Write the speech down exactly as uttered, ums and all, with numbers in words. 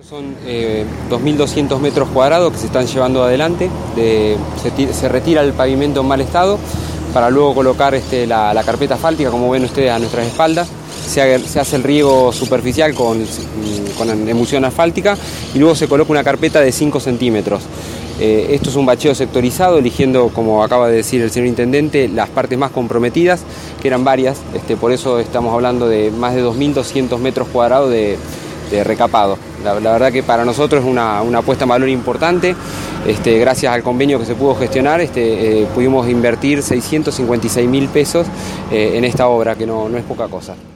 Son eh, dos mil doscientos metros cuadrados que se están llevando adelante, de, se, se retira el pavimento en mal estado para luego colocar este, la, la carpeta asfáltica, como ven ustedes a nuestras espaldas. Se, se hace el riego superficial con, con emulsión asfáltica y luego se coloca una carpeta de cinco centímetros. Eh, esto es un bacheo sectorizado, eligiendo, como acaba de decir el señor intendente, las partes más comprometidas, que eran varias, este, por eso estamos hablando de más de dos mil doscientos metros cuadrados de, de recapado. La, la verdad que para nosotros es una, una apuesta en valor importante. Este, gracias al convenio que se pudo gestionar, este, eh, pudimos invertir seiscientos cincuenta y seis mil pesos eh, en esta obra, que no, no es poca cosa.